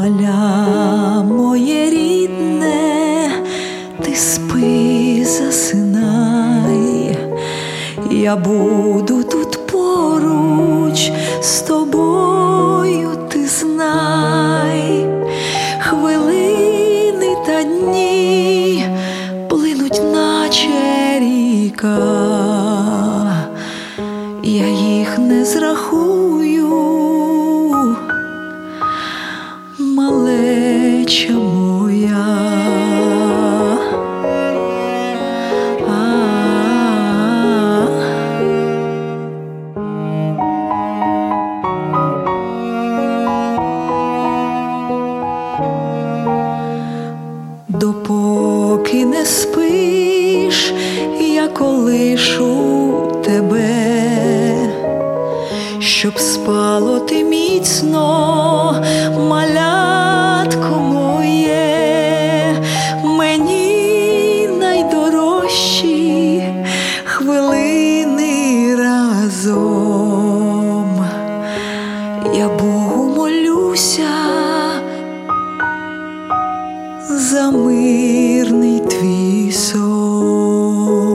Маля моє рідне, ти спи, засинай, я буду тут поруч з тобою, ти знай. Хвилини та дні плинуть, наче ріка, я їх не зрахую, малеча моя. Допоки не спиш, я колишу тебе, щоб спало ти міцно, малятко моє. Мені найдорожчі хвилини разом, я Богу молюся за мирний твій сон.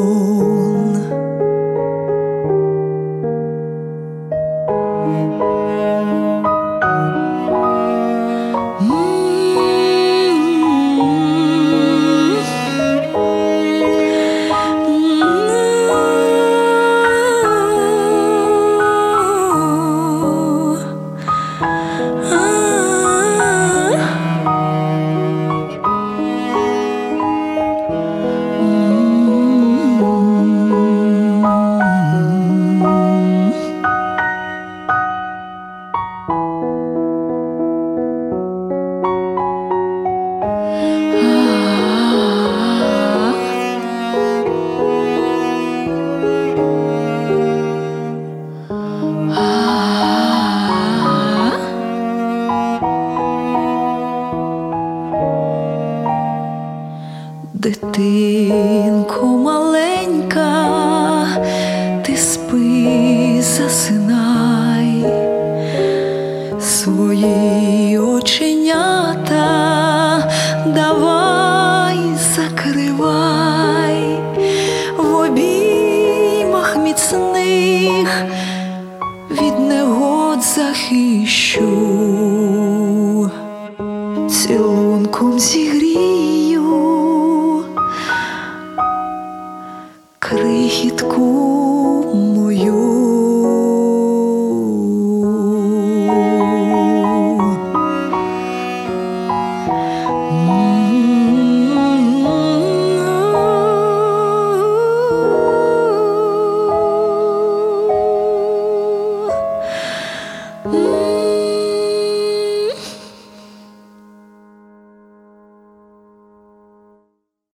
Дитинко маленька, ти спи, засинай, свої оченята давай закривай, в обіймах міцних від негод захищу, цілунком зігрію крихітку